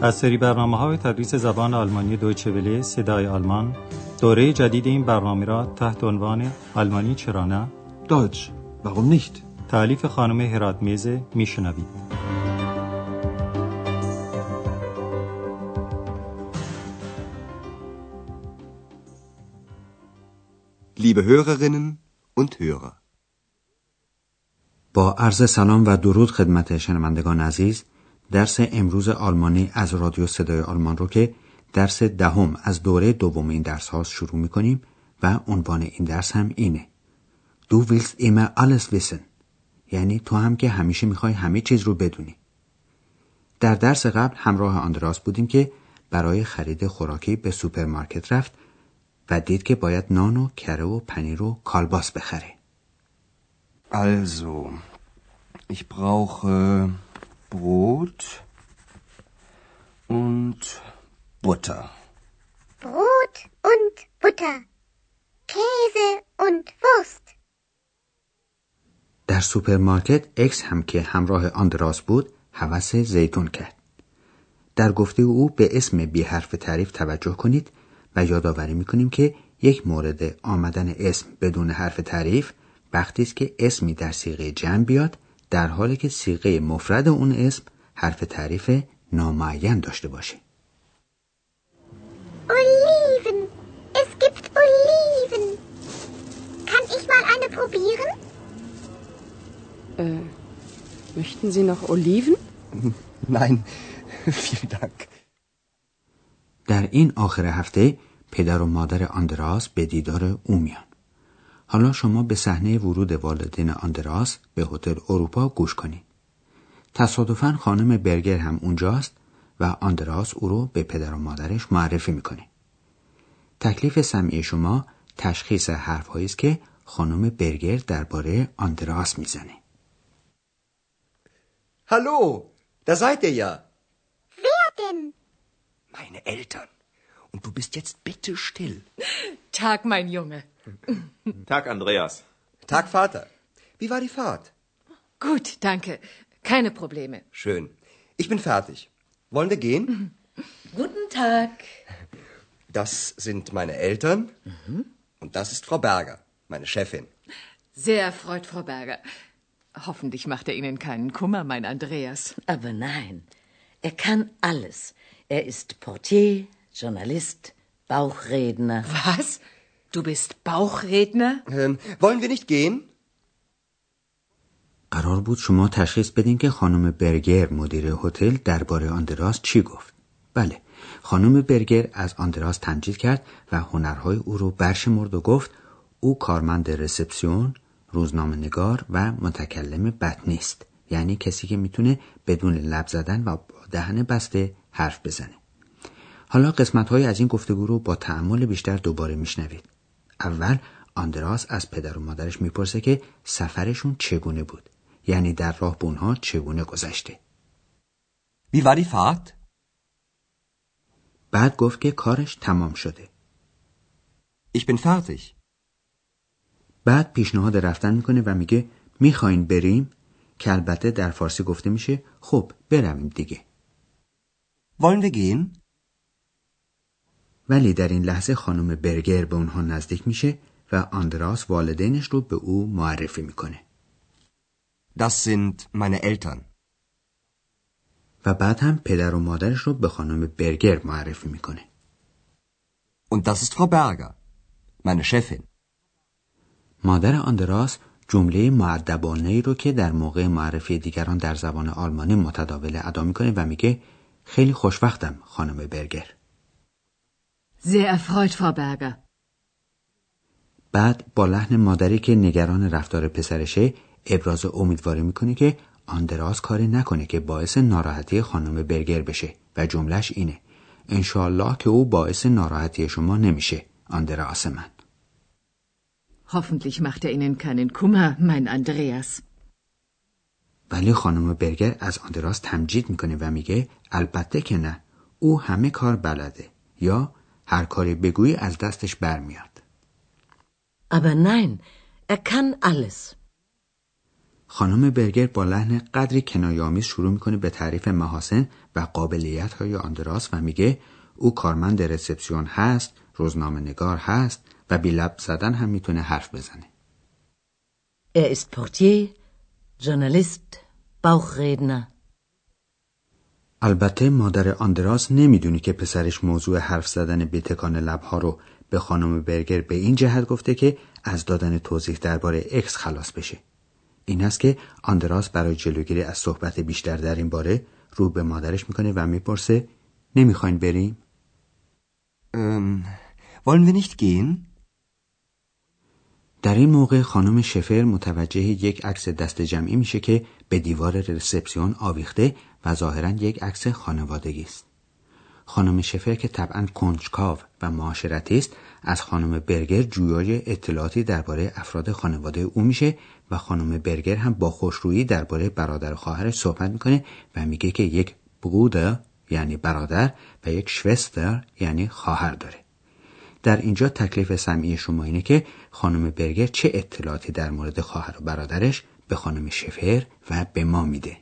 از سری برنامه‌های تدریس زبان آلمانی دویچه وله صدای آلمان، دوره جدید این برنامه را تحت عنوان آلمانی چرا نه؟ Deutsch, warum nicht? تألیف خانم هراتمیز میشنوید. Liebe Hörerinnen und Hörer. با عرض سلام و درود خدمت شنوندگان عزیز، درس امروز آلمانی از رادیو صدای آلمان رو که درس دهم از دوره دوم این درس هاست شروع می‌کنیم و عنوان این درس هم اینه: Du willst immer alles wissen. یعنی تو هم که همیشه می‌خوای همه چیز رو بدونی. در درس قبل همراه آندراس بودیم که برای خرید خوراکی به سوپرمارکت رفت و دید که باید نان و کره و پنیر و کالباس بخره. Also, ich brauche Brot und Butter. Brot und Butter. Käse und Wurst. در سوپرمارکت اکس هم که همراه آندراس بود هوس زیتون کرد. در گفته او به اسم بی حرف تعریف توجه کنید و یادآوری می‌کنیم که یک مورد آمدن اسم بدون حرف تعریف وقتی است که اسمی در صیغه جمع بیاد در حالی که صیغه مفرد اون اسم حرف تعریف نامعین داشته باشه. Oliven. Es gibt Oliven. Kann ich mal eine probieren? Möchten Sie noch Oliven? Nein, vielen Dank. در این آخر هفته پدر و مادر آندراس به دیدار او میان. حالا شما به صحنه ورود والدین آندراس به هتل اروپا گوش کنید. تصادفاً خانم برگر هم اونجاست و آندراس او رو به پدر و مادرش معرفی میکنه. تکلیف سمعی شما تشخیص حرف‌هایی است که خانم برگر درباره آندراس میزنه. Hallo, da seid ihr ja. Wer denn? Meine Eltern. Und du bist jetzt bitte still. Tag, mein Junge. Tag, Andreas. Tag, Vater. Wie war die Fahrt? Gut, danke. Keine Probleme. Schön. Ich bin fertig. Wollen wir gehen? Guten Tag. Das sind meine Eltern. Und das ist Frau Berger, meine Chefin. Sehr erfreut, Frau Berger. Hoffentlich macht er Ihnen keinen Kummer, mein Andreas. Aber nein, er kann alles. Er ist Portier, Journalist, Bauchredner. Was? Du bist Bauchredner? Wollen wir nicht gehen? قرار بود شما تشخیص بدین که خانم برگر مدیر هتل درباره آندراس چی گفت. بله، خانم برگر از آندراس تمجید کرد و هنرهای او رو برشمرد و گفت او کارمند رسپسیون، روزنامه‌نگار و متکلم بد نیست، یعنی کسی که میتونه بدون لب زدن و با دهن بسته حرف بزنه. حالا قسمت‌های از این گفتگو رو با تأمل بیشتر دوباره میشنوید. اول آندراس از پدر و مادرش میپرسه که سفرشون چگونه بود، یعنی در راه به اونها چگونه گذشته. Wie war die Fahrt? بعد گفت که کارش تمام شده. Ich bin fertig. بعد پیشنهاد رفتن میکنه و میگه میخواین بریم، که البته در فارسی گفته میشه خب برویم دیگه. Wollen wir gehen? ولی در این لحظه خانم برگر به اونها نزدیک میشه و آندراس والدینش رو به او معرفی میکنه. Das sind meine Eltern. و بعد هم پدر و مادرش رو به خانم برگر معرفی میکنه. Und das ist Frau Berger, meine Chefin. مادر آندراس جمله مؤدبانه‌ای رو که در موقع معرفی دیگران در زبان آلمانی متداول ادا میکنه و میگه خیلی خوشوقتم خانم برگر. Sehr erfreut, Frau Berger. بعد با لحن مادری که نگران رفتار پسرشه ابراز امیدواری میکنه که آندراس کاری نکنه که باعث ناراحتی خانم برگر بشه و جملهش اینه: انشالله که او باعث ناراحتی شما نمیشه آندراس من. Hoffentlich macht er Ihnen keinen Kummer, mein Andreas. ولی خانم برگر از آندراس تمجید میکنه و میگه البته که نه، او همه کار بلده، یا هر کاری بگویی از دستش برمیاد. Aber nein, er kann alles. خانم برگر با لحن قدری کنایه‌آمیز شروع میکنه به تعریف محاسن و قابلیت‌های آندراس و میگه او کارمند رسپسیون هست، روزنامه نگار هست و بی لب زدن هم میتونه حرف بزنه. ist Portier, Journalist, Bauchredner. البته مادر آندراس نمیدونی که پسرش موضوع حرف زدن بی تکان لبها رو به خانم برگر به این جهت گفته که از دادن توضیح درباره اکس خلاص بشه. این است که آندراس برای جلوگیری از صحبت بیشتر در این باره رو به مادرش میکنه و میپرسه نمیخواین بریم؟ Wollen wir nicht gehen? در این موقع خانم شفر متوجه یک عکس دست جمعی میشه که به دیوار رسپسیون آویخته و ظاهراً یک عکس خانوادگی است. خانم شفر که طبعاً کنجکاو و معاشرتی است از خانم برگر جویای اطلاعاتی درباره افراد خانواده او میشه و خانم برگر هم با خوشرویی درباره برادر و خواهرش صحبت میکنه و میگه که یک برودر یعنی برادر و یک شوستر یعنی خواهر داره. در اینجا تکلیف سمعی شما اینه که خانم برگر چه اطلاعاتی در مورد خواهر و برادرش به خانم شفر و به ما میده.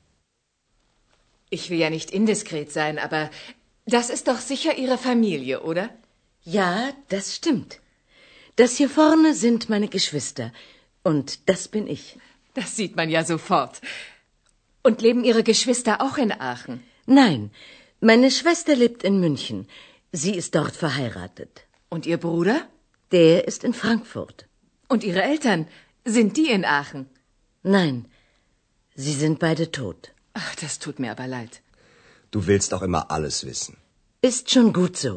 Ich will ja nicht indiskret sein, aber das ist doch sicher Ihre Familie, oder? Ja, das stimmt. Das hier vorne sind meine Geschwister. Und das bin ich. Das sieht man ja sofort. Und leben Ihre Geschwister auch in Aachen? Nein, meine Schwester lebt in München. Sie ist dort verheiratet. Und Ihr Bruder? Der ist in Frankfurt. Und Ihre Eltern? Sind die in Aachen? Nein, sie sind beide tot. Ach, das tut mir aber leid. Du willst auch immer alles wissen. Ist schon gut so.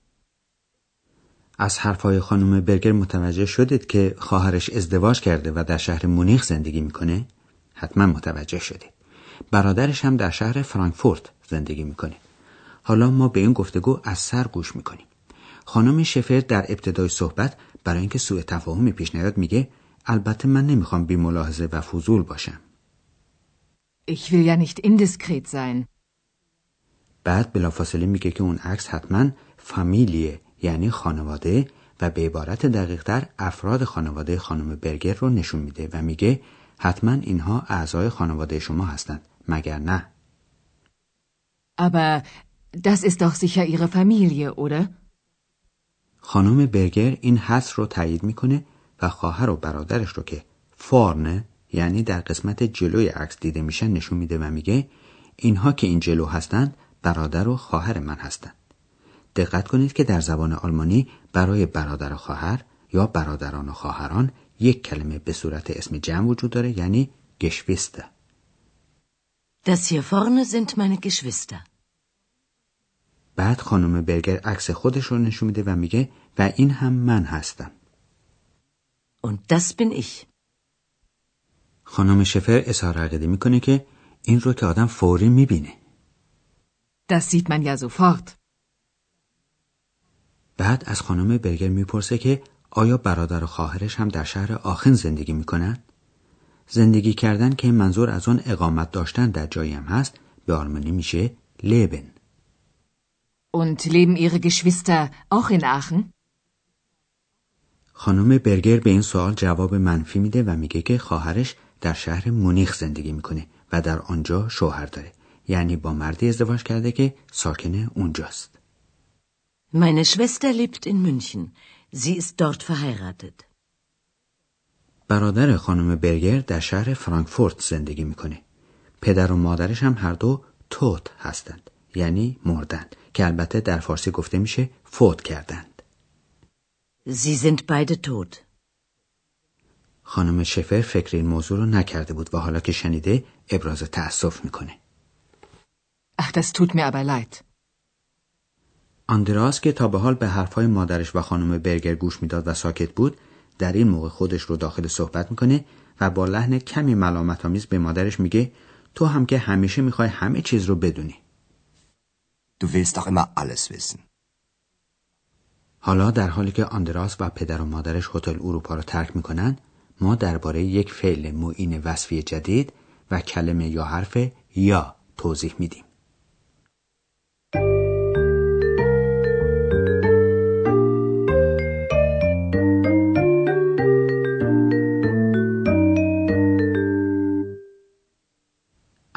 از حرفهای خانم برگر متوجه شدید که خواهرش ازدواج کرده و در شهر مونیخ زندگی میکنه؟ حتما متوجه شدید. برادرش هم در شهر فرانکفورت زندگی میکنه. حالا ما به این گفتگو از سر گوش میکنیم. خانم شفر در ابتدای صحبت برای اینکه سوء تفاهمی پیش نیاد میگه البته من نمیخوام بی ملاحظه و فضول باشم. Ich will ja nicht indiskret sein. بعد بلافاصله میگه که اون عکس حتما فامیلیه یعنی خانواده و به عبارت دقیق‌تر افراد خانواده خانم برگر رو نشون میده و میگه حتما اینها اعضای خانواده شما هستند مگر نه؟ Aber das ist doch sicher Ihre Familie, oder? خانم برگر این حدس رو تایید میکنه و خواهر و برادرش رو که فارنه یعنی در قسمت جلوی عکس دیده میشن نشون میده و میگه اینها که این جلو هستند برادر و خواهر من هستند. دقت کنید که در زبان آلمانی برای برادر و خواهر یا برادران و خواهران یک کلمه به صورت اسم جمع وجود داره یعنی Geschwister. Das hier vorne sind meine Geschwister. بعد خانم برگر عکس خودش رو نشون میده و میگه و این هم من هستم. Und das bin ich. خانم شفر اظهار عقیده میکنه که این رو که آدم فوری میبینه. Das sieht man ja sofort. بعد از خانم برگر میپرسه که آیا برادر و خواهرش هم در شهر آخن زندگی میکنن؟ زندگی کردن که منظور از اون اقامت داشتن در جایی هم هست به آلمانی میشه leben. Und leben Ihre Geschwister auch in Aachen? خانم برگر به این سوال جواب منفی میده و میگه که خواهرش در شهر مونیخ زندگی میکنه و در آنجا شوهر داره. یعنی با مردی ازدواج کرده که ساکن اونجاست. Meine Schwester lebt in München. Sie ist dort verheiratet. برادر خانم برگر در شهر فرانکفورت زندگی میکنه. پدر و مادرش هم هر دو توت هستند. یعنی مردند که البته در فارسی گفته میشه فوت کردند. Sie sind beide tot. خانم شفر فکر این موضوع رو نکرده بود و حالا که شنیده ابراز تأسف میکنه. Ach, das tut mir aber leid. آندراس که تا به حال به حرفهای مادرش و خانم برگر گوش میداد و ساکت بود در این موقع خودش رو داخل صحبت میکنه و با لحن کمی ملامت‌آمیز به مادرش میگه تو هم که همیشه میخوای همه چیز رو بدونی. Du willst doch immer alles wissen. حالا در حالی که آندراس و پدر و مادرش هتل اروپا رو ترک میکنن ما درباره یک فعل معین وصفی جدید و کلمه یا حرف یا توضیح میدیم.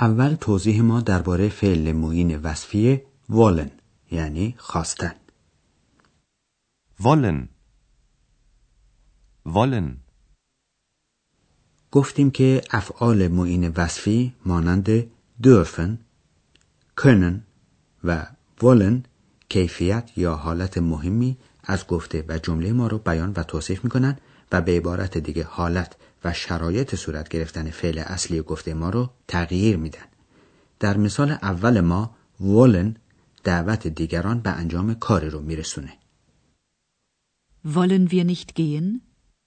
اول توضیح ما درباره فعل معین وصفی wollen یعنی خواستن. wollen wollen گفتیم که افعال معین وصفی مانند dürfen، können و wollen کیفیت یا حالت مهمی از گفته و جمله ما رو بیان و توصیف میکنن و به عبارت دیگه حالت و شرایط صورت گرفتن فعل اصلی گفته ما رو تغییر میدن. در مثال اول ما wollen دعوت دیگران به انجام کاری رو میرسونه. Wollen wir nicht gehen؟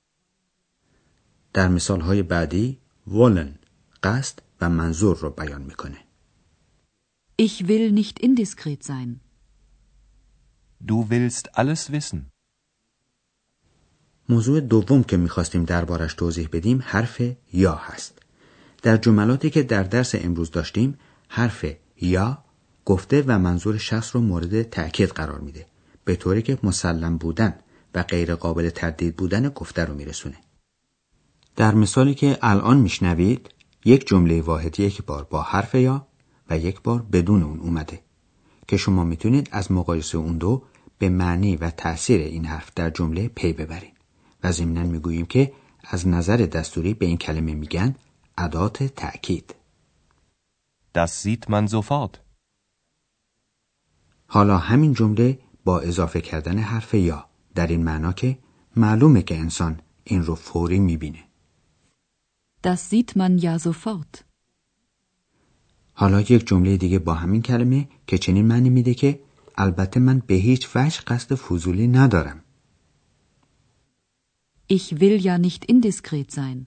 در مثال های بعدی wollen قصد و منظور رو بیان میکنه. Ich will nicht indiskret sein. Du willst alles wissen. موضوع دوم که میخواستیم دربارش توضیح بدیم حرف یا هست. در جملاتی که در درس امروز داشتیم حرف یا گفته و منظور شخص رو مورد تأکید قرار میده، به طوری که مسلم بودن و غیر قابل تردید بودن گفته رو میرسونه. در مثالی که الان میشنوید یک جمله واحد یک بار با حرف یا و یک بار بدون اون اومده که شما میتونید از مقایسه اون دو به معنی و تأثیر این حرف در جمله پی ببرید و ضمناً میگوییم که از نظر دستوری به این کلمه میگن ادات تأکید. Das sieht man sofort. حالا همین جمله با اضافه کردن حرف یا در این معنا که معلومه که انسان این رو فوری میبینه. Das sieht man ja sofort. حالا یک جمله دیگه با همین کلمه که چنین معنی میده که البته من به هیچ وجه قصد فضولی ندارم. Ich will ja nicht indiskret sein.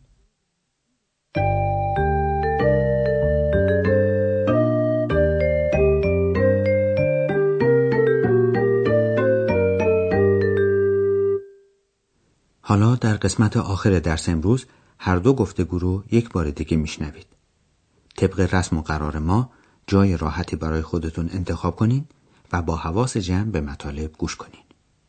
حالا در قسمت آخر درس امروز هر دو گفتگو رو یک بار دیگه میشنوید. طبق رسم و قرار ما جای راحتی برای خودتون انتخاب کنین و با حواس جمع به مطالب گوش کنین.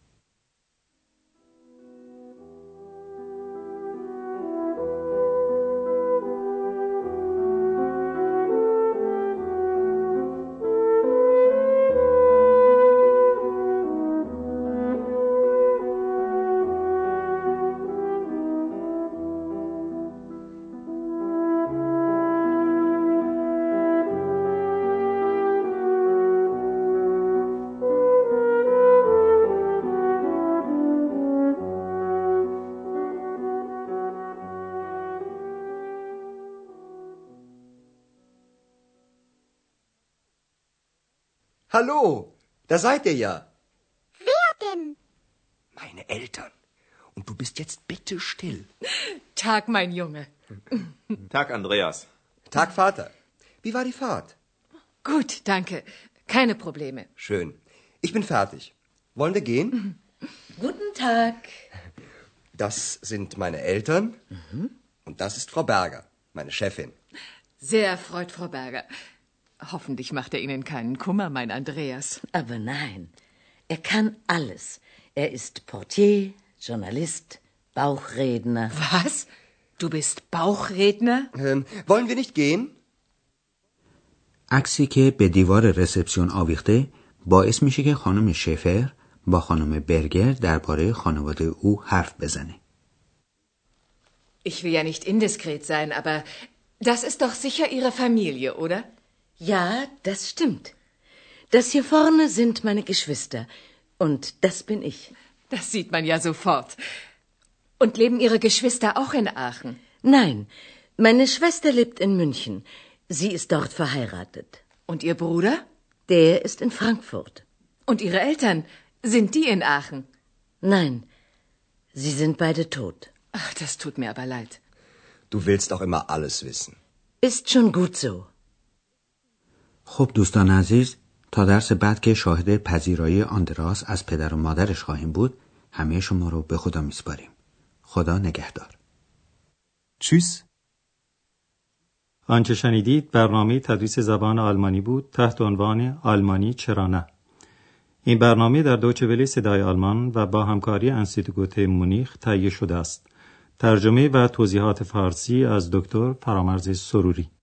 Hallo, da seid ihr ja. Wer denn? Meine Eltern. Und du bist jetzt bitte still. Tag, mein Junge. Tag, Andreas. Tag, Vater. Wie war die Fahrt? Gut, danke. Keine Probleme. Schön. Ich bin fertig. Wollen wir gehen? Guten Tag. Das sind meine Eltern. Und das ist Frau Berger, meine Chefin. Sehr erfreut, Frau Berger. Hoffentlich macht er Ihnen keinen Kummer, mein Andreas. Aber nein, er kann alles. Er ist Portier, Journalist, Bauchredner. Was? Du bist Bauchredner? Wollen wir nicht gehen? عکسی که به دیوار رسپسیون آویخته باعث میشه که خانم شفر با خانم برگر درباره خانواده او حرف بزنه. Ich will ja nicht indiskret sein, aber das ist doch sicher Ihre Familie, oder? Ja, das stimmt. Das hier vorne sind meine Geschwister. Und das bin ich. Das sieht man ja sofort. Und leben Ihre Geschwister auch in Aachen? Nein, meine Schwester lebt in München. Sie ist dort verheiratet. Und Ihr Bruder? Der ist in Frankfurt. Und Ihre Eltern, sind die in Aachen? Nein, sie sind beide tot. Ach, das tut mir aber leid. Du willst auch immer alles wissen. Ist schon gut so. خب دوستان عزیز، تا درس بعد که شاهد پذیرایی آندراس از پدر و مادرش خواهیم بود، همه شما رو به خدا میسپاریم. خدا نگهدار. Tschüss. آنچه شنیدید برنامه تدریس زبان آلمانی بود تحت عنوان آلمانی چرا نه. این برنامه در دویچه وله صدای آلمان و با همکاری انستیتوت گوته مونیخ تهیه شده است. ترجمه و توضیحات فارسی از دکتر فرامرز سروری.